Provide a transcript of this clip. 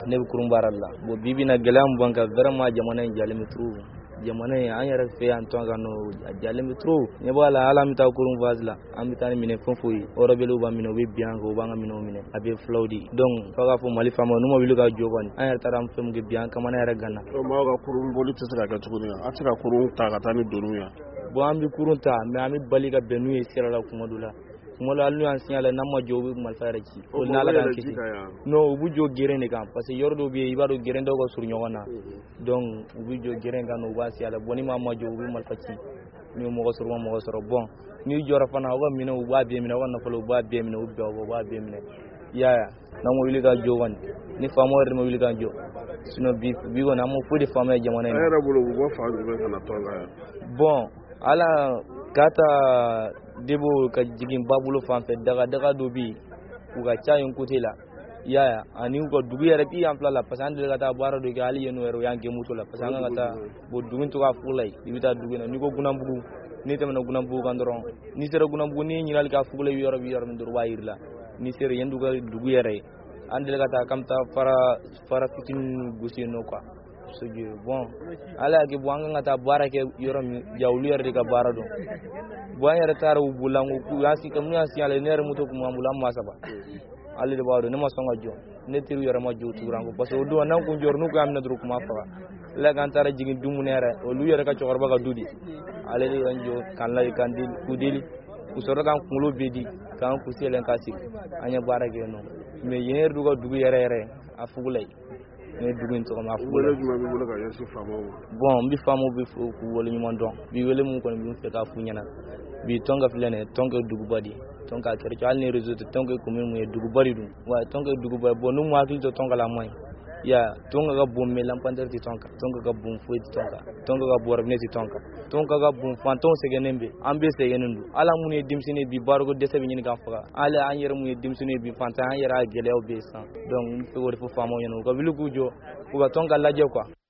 ne bɛ kurun baara la bon bibi na gɛlɛya mun b'an kan vraiment jamana in jalen bɛ trop jamana in an yɛrɛ fɛ yan tɔn kan a jalen bɛ trop ɲɛ b'a la hali an bɛ taa kurun vase la an bɛ taa ni minɛ fɛn foyi o rebelle b'an minɛ u bɛ bin an kan u b'an ka minɛnw minɛ a bɛ filaw di donc f'a ka fɔ Mali faamaw n'u ma wuli ka jɔ kɔni an yɛrɛ taara an fɛn mun kɛ bi an kamana yɛrɛ ganna. Maaw ka kurun boli tɛ se ka kɛ tuguni a tɛ se ka kurun ta ka taa ni donu ye. Bon an bɛ kurun ta mais an bɛ bali ka bɛn n'u ye sira la kuma dɔ la. Kuma la hali n'u y'an signalé n'an ma jɔ u bɛ marifa yɛrɛ ci. O n'Ala k'an kisi. Non u bɛ jɔ geren de kan parce que yɔrɔ dɔw bɛ yen i b'a dɔn geren dɔw ka surun ɲɔgɔn na donc u bɛ jɔ geren kan u b'a signalé bon ni maa ma jɔ u bɛ marifa ci n'u ye mɔgɔ sɔrɔ u ma mɔgɔ sɔrɔ bon n'i jɔra fana aw ka minɛ u b'a bɛɛ minɛ aw ka nafolo u b'a bɛɛ minɛ u b'a bɛɛ minɛ i y'a ye n'an ma wuli ka jɔ kɔni ni faamaw yɛrɛ ma wuli ka jɔ sinon bi kɔni an ma foyi de faamuya jamana in na. A yɛrɛ bolo u bɔ fan jumɛn ka na tɔn kan yan. Bon ala k'a ta debo ka jigin ba bolo fan fɛ daga dɔ bɛ yen u ka ca yen côté la i y'a ye ani u ka dugu yɛrɛ bi yan fila la parce que an deli ka taa baara dɔ kɛ hali yen yɛrɛ u y'an gɛn moto la parce que an kan ka taa bon dugu in to ka fugula yen i bɛ taa dugu in na n'i ko Gunanbugu n'i tɛmɛna Gunanbugu kan dɔrɔn n'i sera Gunanbugu n'i ye ɲininkali kɛ fugula yɔrɔ min dɔrɔn u b'a jira la n'i sera yen dugu yɛrɛ ye an deli ka taa k'an bɛ taa fara fitinin gosi yen nɔ quoi. Bon ala y'a kɛ bon an kan ka taa baara kɛ yɔrɔ min ja olu yɛrɛ de ka baara dɔn bon an yɛrɛ taara u bolo n'u y'an signalé ne yɛrɛ moto kun b'an bolo an maa saba ale de b'a dɔn ne ma sɔn ka jɔ ne teriw yɛrɛ ma jɔ tugura ko parce que o don n'an kun jɔra n'u ko y'an minɛ dɔrɔn kuma faga ala k'an taara jigin dumuni yɛrɛ olu yɛrɛ ka cɛkɔrɔba ka du di ale de y'an jɔ k'an lajɛ k'an deli u sɔrɔ k'an kunkolo bɛɛ di k'an kusi yɛlɛn ka sigi an ye baara kɛ yen nɔ mais yen yɛrɛ ka dugu yɛrɛ a fugula yen ne dugu in tɔgɔ ma fugula bon n bɛ faamaw bɛ fo k'u wale ɲuman dɔn bi wele mun kɔni bɛ n fɛ k'a f'u ɲɛna bi tɔn ka filɛ nin ye tɔn kɛ duguba de tɔn ka kɛrɛfɛ hali ni réseau tɛ tɔn kɛ commune mun ye duguba de don wa tɔn kɛ duguba bon n'u ma hakili to tɔn ka la man ɲi ya tɔn ka bon mais lampadaire tɛ tɔn kan tɔn ka bon foyi tɛ tɔn kan tɔn ka bon robinet tɛ tɔn kan tɔn ka bon fantanw sɛgɛnnen bɛ an bɛɛ sɛgɛnnen don ala mun ye denmisɛnnin bi baarako dɛsɛ bɛ ɲini k'an faga hali an yɛrɛ mun ye denmisɛnnin bi fantan an yɛrɛ a gɛlɛyaw bɛ yen sisan donc n bɛ fɛ k'o de fɔ faamaw ɲɛna u ka wuli k'u jɔ u ka tɔn ka lajɛ quoi.